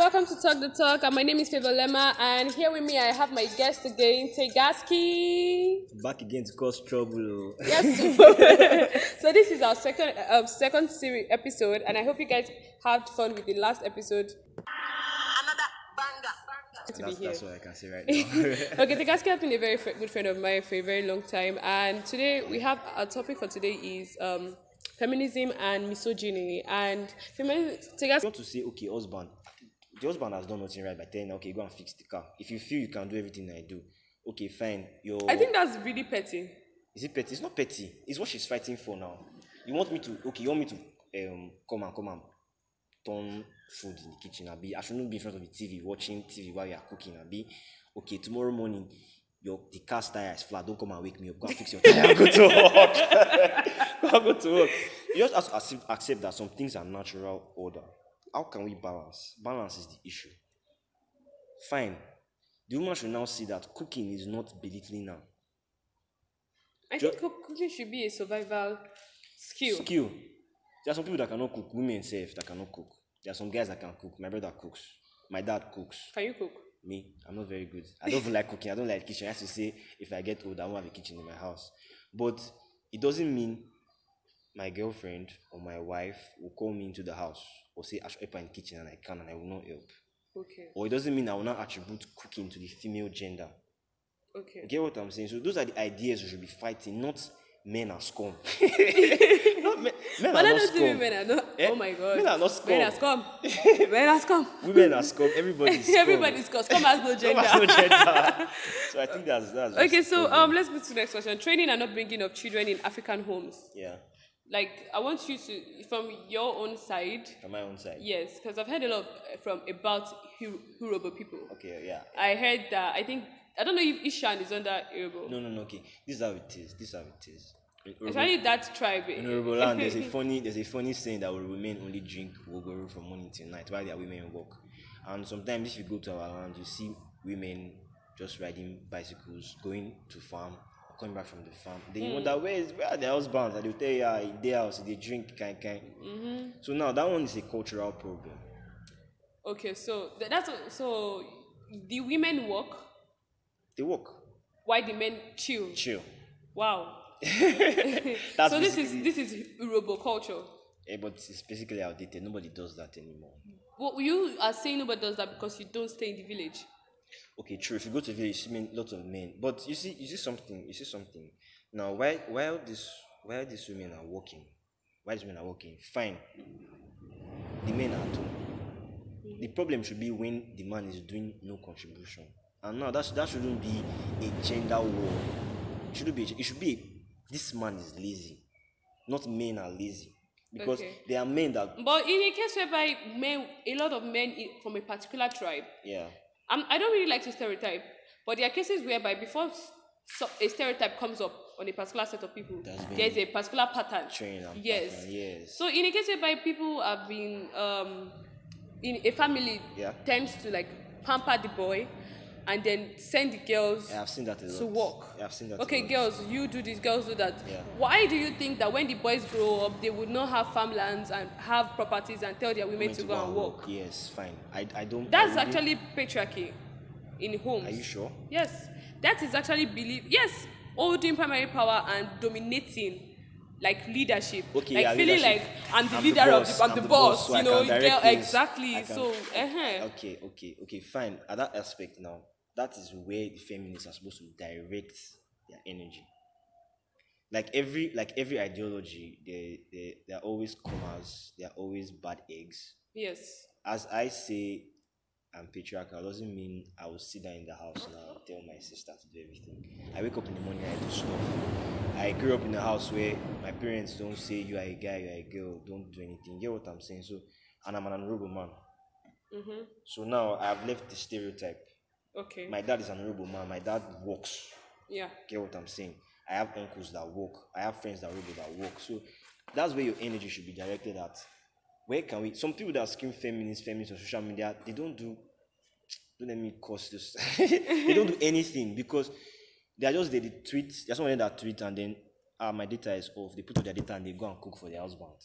welcome to Talk the Talk. My name is Favor Lema, and here with me I have my guest again, Tegaski. Back again to cause trouble. Yes. So this is our second series episode, and I hope you guys had fun with the last episode. Another banger. That's what I can say right now. Okay, Tegaski has been a very good friend of mine for a very long time, and today we have our topic for today is feminism and misogyny. And Tegaski. I want to say, okay, husband. The husband has done nothing right by telling, okay, go and fix the car. If you feel you can do everything I do, okay, fine. I think that's really petty. Is it petty? It's not petty. It's what she's fighting for now. You want me to come and turn food in the kitchen. I shouldn't be in front of the TV watching TV while you are cooking. Okay, tomorrow morning the car's tire is flat. Don't come and wake me up. Go and fix your tire and go to work. Go to work. You just have to accept that some things are natural order. How can we balance? Balance is the issue. Fine. The woman should now see that cooking is not belittling now. I think cooking should be a survival skill. There are some people that cannot cook. Women self that cannot cook. There are some guys that can cook. My brother cooks. My dad cooks. Can you cook? Me, I'm not very good. I don't even like cooking. I don't like kitchen. I have to say, if I get old, I won't have a kitchen in my house. But it doesn't mean my girlfriend or my wife will call me into the house or say I should help her in the kitchen and I can and I will not help. Okay. Or it doesn't mean I will not attribute cooking to the female gender. Okay. You get what I'm saying? So those are the ideas we should be fighting, not men are scum. Men But are I not don't think scum. women are not. Eh? Oh my God. Men are not scum. Men are scum. Men are scum. Women are scum. Everybody's scum. Everybody's scum. Scum has no gender. Scum has no gender. So I think that's Okay, just so the problem. let's move to the next question. Training and upbringing of children in African homes. Yeah, Like, I want you to, from your own side, from my own side. yes, because I've heard a lot about Yoruba people. Okay, yeah. I heard that, I don't know if Ishan is under Yoruba. No, okay. This is how it is. In Especially that tribe. in Yoruba land, there's a funny saying that women only drink wogoro from morning till night while their women work. And sometimes if you go to our land, you see women just riding bicycles, going to farm, coming back from the farm. Then you wonder where are their husbands? And they'll tell you, in their house, they drink kind. Mm-hmm. So now that one is a cultural problem. Okay, so so the women work They work. while the men chill. Wow. That's So this basically- is Yoruba culture. but it's basically outdated. Nobody does that anymore. What you are saying nobody does that because you don't stay in the village. Okay, true. If you go to village, you see lots of men. But you see something. Now, while these women are working, fine. The men are at home. The problem should be when the man is doing no contribution. And now that shouldn't be a gender war. It should be this man is lazy, not men are lazy. Because Okay. there are men that But in a case whereby a lot of men from a particular tribe, I don't really like to stereotype, but there are cases whereby before a stereotype comes up on a particular set of people, there's a particular pattern. Yes. Yes. So in a case whereby people have been in a family tends to like pamper the boy and then send the girls I've seen that a lot. to work. I've seen that. Okay, a lot. girls, you do this, girls do that. Yeah. Why do you think that when the boys grow up, they would not have farmlands and have properties and tell their women to go and work? Yes, fine. I don't. That's I wouldn't- actually patriarchy in homes. Are you sure? Yes. That is actually yes, holding primary power and dominating like leadership. Okay, like yeah, feeling leadership. like I'm the I'm leader boss, I'm the boss, so I you know, can direct things. exactly. I can- So Okay, fine. At that aspect now, that is where the feminists are supposed to direct their energy. Like every ideology, they are always commas, they are always bad eggs. yes. As I say, I'm patriarchal doesn't mean I will sit down in the house now and tell my sister to do everything. I wake up in the morning, I do stuff. I grew up in a house where my parents don't say you are a guy, you are a girl, don't do anything. You get what I'm saying? So, and I'm an honorable man. Mm-hmm. So now I've left the stereotype. Okay. My dad is an honorable man. My dad works. Yeah. Get what I'm saying? I have uncles that work. I have friends that work. So that's where your energy should be directed at. Where can we? Some people that scream feminist on social media, they don't let me curse this. They don't do anything because they tweet. There's someone that tweet and then my data is off. They put up their data and they go and cook for their husbands.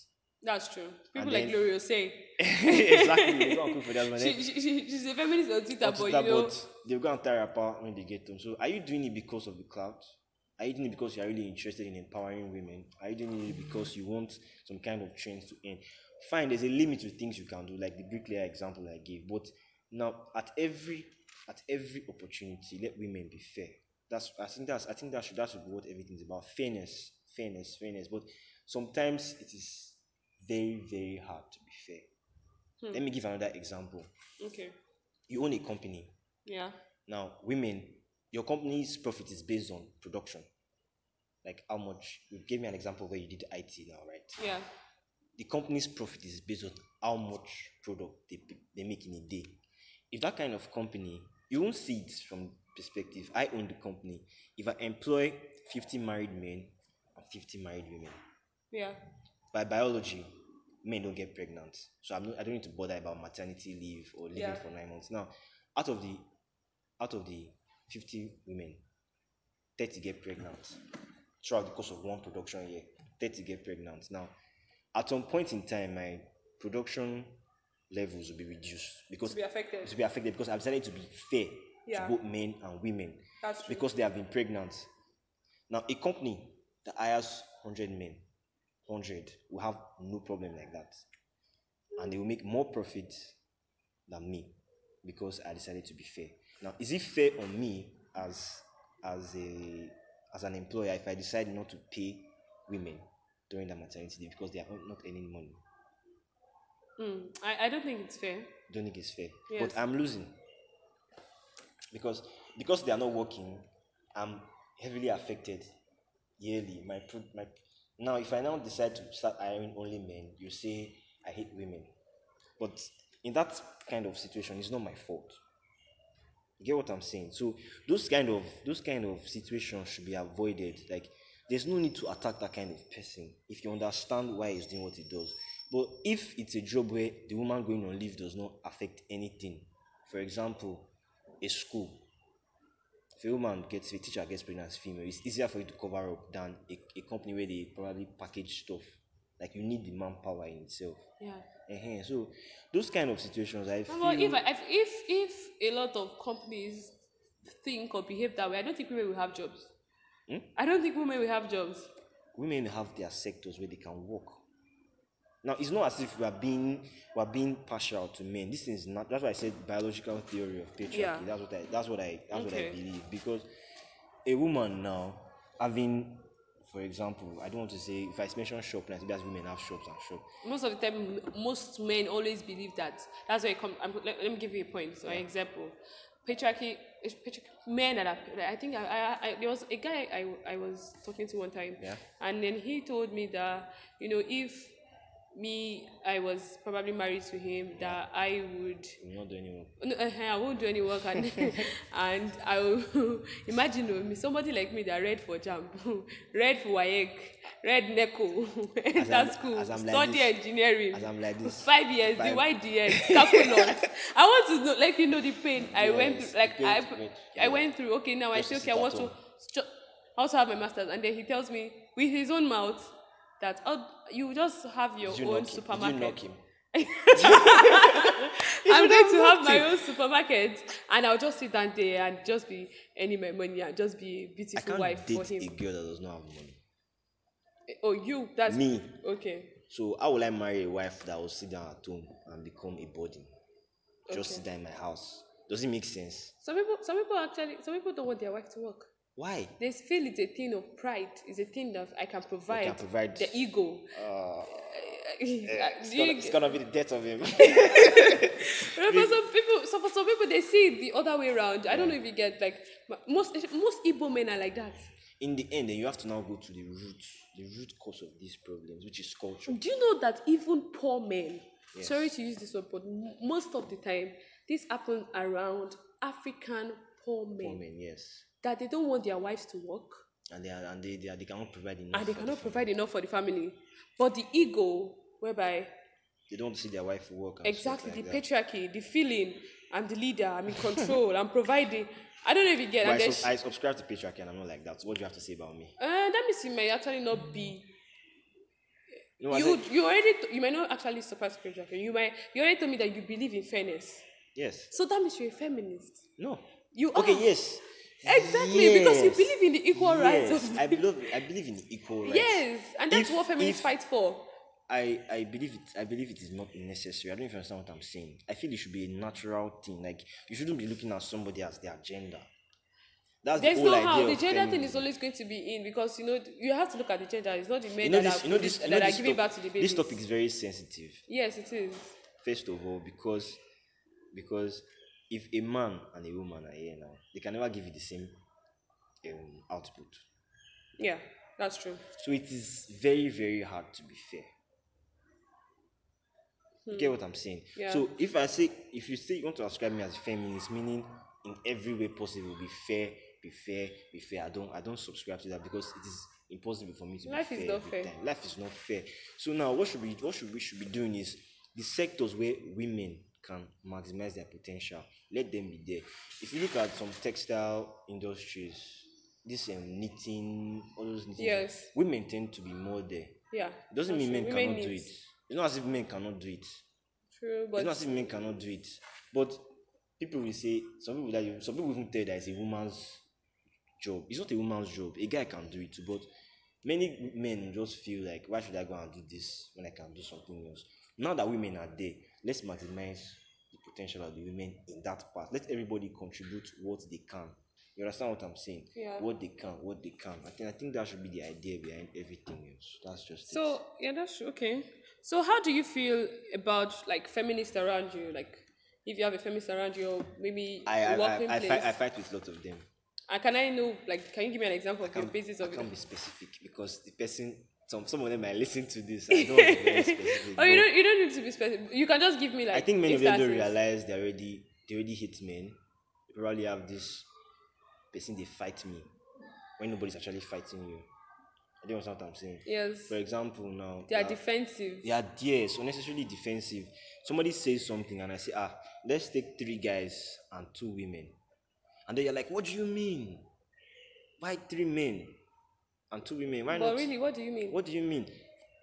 That's true. People And like then- Gloria say exactly, they go and cook for their money. she's a feminist on Twitter, On but Twitter, you know, but they'll go and tear her apart when they get home. So, are you doing it because of the clout? Are you doing it because you are really interested in empowering women? Are you doing it because you want some kind of trends to end? Fine, there's a limit to things you can do, like the bricklayer example I gave. But now, at every opportunity, let women be fair. I think that should be what everything's about. Fairness. But sometimes it is very, very hard to be fair. Let me give another example. okay, You own a company. yeah, Now, women, your company's profit is based on production. Like how much, you gave me an example where you did IT now, right? yeah, The company's profit is based on how much product they make in a day. If that kind of company, you won't see it from perspective. I own the company. If I employ 50 married men and 50 married women, yeah, by biology, men don't get pregnant. So I don't need to bother about maternity leave or leaving Yeah. for 9 months. Now, out of the 50 women, 30 get pregnant throughout the course of one production year. 30 get pregnant. Now, at some point in time, my production levels will be reduced because to be affected. because I've decided to be fair Yeah. to both men and women That's true. because they have been pregnant. Now, a company that hires 100 men, 100 will have no problem like that, and they will make more profit than me because I decided to be fair. Now, is it fair on me as an employer if I decide not to pay women during their maternity leave because they are not earning money? I don't think it's fair. Don't think it's fair. Yes. But I'm losing because they are not working. I'm heavily affected yearly. My now, if I now decide to start hiring only men, you say I hate women. But in that kind of situation, it's not my fault. You get what I'm saying? So those kind of situations should be avoided. Like, there's no need to attack that kind of person if you understand why he's doing what he does. But if it's a job where the woman going on leave does not affect anything, for example, a school, if a teacher gets pregnant as female, it's easier for you to cover up than a company where they probably package stuff. Like, you need the manpower in itself. Yeah. So those kind of situations, I feel. Well, if a lot of companies think or behave that way, I don't think women will have jobs. I don't think women will have jobs. Women have their sectors where they can work. Now, it's not as if we are being partial to men. This is not. That's why I said biological theory of patriarchy. Yeah. That's what I Okay. believe. Because a woman now having, for example, I don't want to say, if I mention shop lines, because women have shops and shops. Most of the time, most men always believe that. That's why it comes. Let me give you a point or an example. Patriarchy. Men that are. I think there was a guy I was talking to one time, Yeah. and then he told me that if I was probably married to him, that I would. You not do any work. No, I won't do any work, and and I will imagine me, somebody like me that read for JAMB, read for WAEC, read NECO, enter school, as I'm like study this. engineering, As I'm like this. 5 years, Five. DYDS, calculus. I want to know, the pain I went Yes, through. Like the pain, I went through. Okay, now Just I to say, sit okay, I at want to home. also have my master's, and then he tells me with his own mouth that you just have your Did you own knock him? supermarket. Did you knock him? I'm going to have my knocked own supermarket, and I'll just sit down there and just be earning my money and just be a I beautiful can't wife date for him. a girl that does not have money. Oh, you? That's Me. Okay. So how will I marry a wife that will sit down at home and become a burden? Just Okay. sit down in my house. Does it make sense? Some people don't want their wife to work. Why? They feel it's a thing of pride. It's a thing that I can provide. can provide- The ego. It's gonna be the death of him. For some people, they see it the other way around. I don't know if you get, like, most Igbo men are like that. In the end, then you have to now go to the root cause of these problems, which is culture. Do you know that even poor men, Yes. sorry to use this word, but most of the time, this happens around African poor men, Poor men, yes, that they don't want their wives to work and they cannot provide enough. and they for cannot the provide enough for the family. But the ego, whereby family. They don't want to see their wife work. And exactly stuff the like that. patriarchy, the feeling, I'm the leader, I'm in control, I'm providing. I don't know if you get. But And then I subscribe to patriarchy, and I'm not like that. So what do you have to say about me? that means you may actually not be No, I You said you already you might not actually support patriarchy. You already told me that you believe in fairness. yes. So that means you're a feminist. No. You Okay, are. yes. Exactly, because you Yes. believe in the equal rights Yes. of I believe in equal rights. yes, and that's If what feminists if fight for. I believe it is not necessary. I don't know if you understand what I'm saying. I feel it should be a natural thing. Like you shouldn't be looking at somebody as their gender. That's the There's whole no idea how the of gender thing is feminism. always going to be in because you have to look at the gender. It's not the men You know that this. are You know this. You know that are this. giving birth to the babies. This topic is very sensitive. Yes, it is. First of all, because if a man and a woman are here now, they can never give you the same output. Yeah, that's true. So it is very very hard to be fair. You get what I'm saying? Yeah. So if you say you want to ascribe me as a feminist, meaning in every way possible, be fair, be fair, be fair. I don't subscribe to that because it is impossible for me to Life be is fair not every fair. time. Life is not fair. So now what we should be doing is the sectors where women can maximize their potential, let them be there. If you look at some textile industries, this knitting, all those knitting, Yes. women tend to be more there. Yeah. It doesn't that's mean true. men Women cannot do need- it. It's not as if men cannot do it. True, It's but not as if men cannot do it. But people will say some people even tell that it's a woman's job. It's not a woman's job. A guy can do it too. But many men just feel like, why should I go and do this when I can do something else? Now that women are there, let's maximize the potential of the women in that part. Let everybody contribute what they can. You understand what I'm saying? Yeah. What they can. I think that should be the idea behind everything else. That's just it. so yeah, that's true. Okay. So how do you feel about like feminists around you? Like if you have a feminist around you, or maybe a working place. I fight with lots of them. And can I know, like, can you give me an example of your basis I of can't it? be specific because the person, some of them might listen to this. I don't want to be very specific. Oh, you don't need to be specific. You can just give me like. I think many of them don't instances. realize they already hate men. They probably have this person they fight me when nobody's actually fighting you. I don't understand what I'm saying. Yes. For example, now They are defensive. they are yes, unnecessarily defensive. Somebody says something and I say, let's take 3 guys and 2 women. And then you're like, what do you mean? Why 3 men and 2 women? Why But not? really, what do you mean? What do you mean?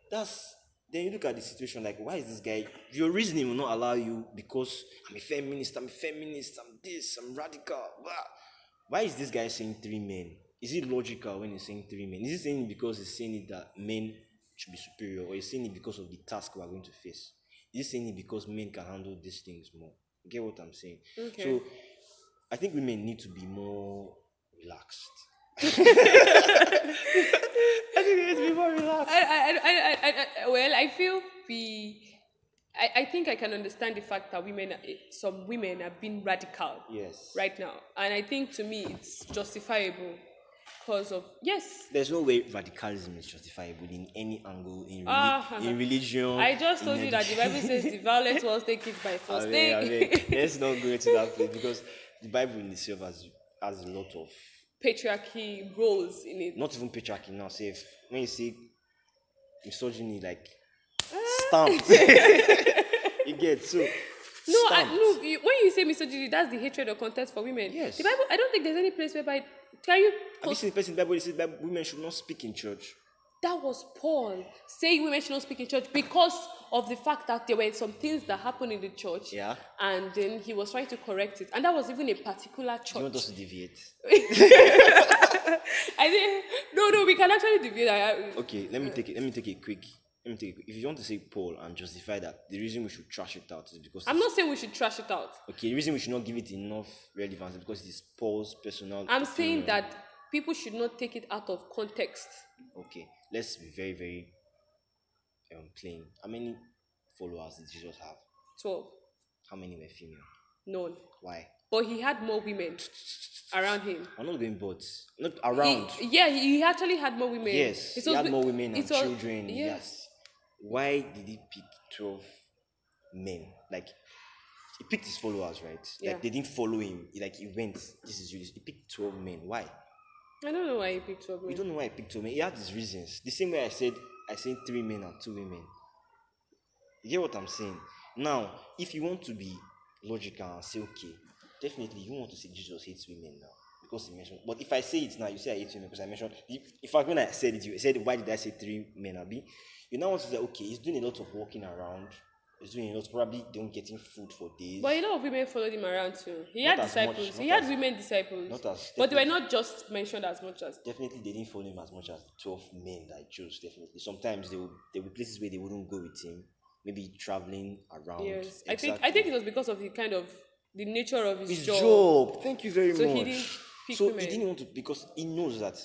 Then you look at the situation like, why is this guy? Your reasoning will not allow you because I'm a feminist, I'm this, I'm radical. Blah. Why is this guy saying 3 men? Is it logical when he's saying 3 men? Is he saying it because he's saying it that men should be superior, or is he saying it because of the task we are going to face? Is he saying it because men can handle these things more? You get what I'm saying? Okay. So I think women need to be more relaxed. I think they need to be more relaxed. Well, I feel I think I can understand the fact that some women are being radical Yes. right now, and I think to me it's justifiable because of yes. There's no way radicalism is justifiable in any angle, in religion. I just told in you that the Bible says the violent ones take it by force. Let's not go into that place because the Bible in itself has a lot of Patriarchy roles in it. not even patriarchy now. Say when you see misogyny like stamped, you get so. No, stamped. when you say misogyny, that's the hatred or contempt for women. Yes. The Bible, I don't think there's any place whereby. Can you? Have you seen the person in the Bible? It says that women should not speak in church. That was Paul saying women should not speak in church because of the fact that there were some things that happened in the church. Yeah. And then he was trying to correct it. And that was even a particular church. Do you want us to deviate? I think no, we can actually deviate. Okay, let me take a quick. If you want to say Paul and justify that, the reason we should trash it out is because I'm not saying we should trash it out. okay, the reason we should not give it enough relevance is because it is Paul's personal. I'm saying opinion. that people should not take it out of context. Okay, let's be very, very plain. How many followers did Jesus have? 12. How many were female? None. Why? But he had more women around him. I'm not going but not around. He actually had more women. Yes, It he was had the- more women and it was- children. Yes. Yes. Why did he pick 12 men? Like, he picked his followers, right? Yeah. Like, they didn't follow him. He went, this is you. He picked 12 men. Why? I don't know why he picked 12 We women. don't know why he picked 12 men. He had his reasons. The same way I said 3 men and 2 women. You get what I'm saying? Now, if you want to be logical and say, okay, definitely you want to say Jesus hates women now. because he mentioned. But if I say it now, you say I hate women because I mentioned. In fact, when I said it, you said, why did I say 3 men, Abi? You now want to say, okay, he's doing a lot of walking around. He's doing a lot, probably don't getting food for days. But a lot of women followed him around too. He had disciples. He had women disciples. Not as, but they were not just mentioned as much as. Definitely, they didn't follow him as much as 12 men that I chose. Definitely, sometimes there were places where they wouldn't go with him. Maybe traveling around. Yes, exactly. I think it was because of the nature of his job. Job. Thank you very much. So he didn't pick women. He didn't want to, because he knows that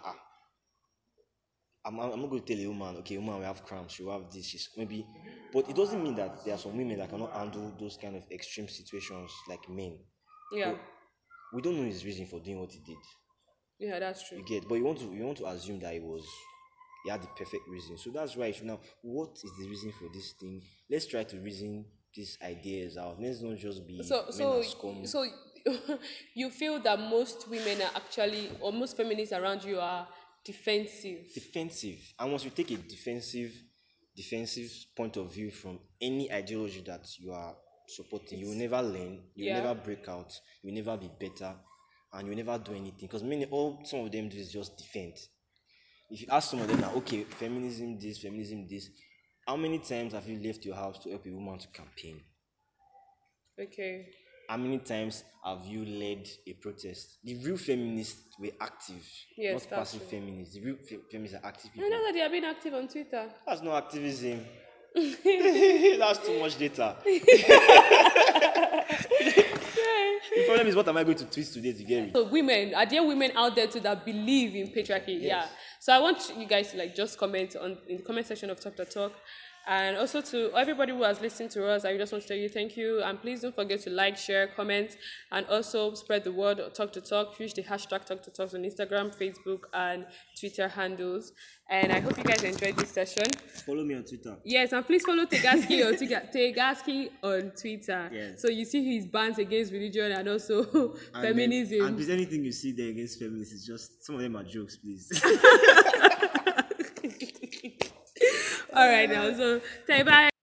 I'm not going to tell a woman, okay, woman will have cramps, she will have this, she's maybe, but it doesn't mean that there are some women that cannot handle those kind of extreme situations like men. Yeah. But we don't know his reason for doing what he did. Yeah, that's true. You get, but you want to assume that he had the perfect reason. So that's why now, what is the reason for this thing? Let's try to reason these ideas out. Let's not just be so you feel that most women are actually, or most feminists around you are defensive. And once you take a defensive point of view from any ideology that you are supporting, you will never learn, you will never break out, you will never be better, and you will never do anything. Because some of them do is just defend. If you ask some of them now, okay, feminism this, how many times have you left your house to help a woman to campaign? Okay. How many times have you led a protest? The real feminists were active, not passive feminists. The real feminists are active people. I know that they have been active on Twitter. That's not activism. That's too much data. The problem is, what am I going to tweet today to get it? So are there women out there too that believe in patriarchy? Yes. Yeah. So I want you guys to just comment in the comment section of Talk to Talk. And also to everybody who has listened to us, I just want to tell you thank you. And please don't forget to like, share, comment, and also spread the word. Talk to Talk. Use the hashtag Talk to Talk on Instagram, Facebook, and Twitter handles. And I hope you guys enjoyed this session. Follow me on Twitter. Yes, and please follow Tegaski on Twitter. Tegaski on Twitter. Yes. So you see his bans against religion and also feminism. And if there's anything you see there against feminism, it's just some of them are jokes, please. All right now, so bye.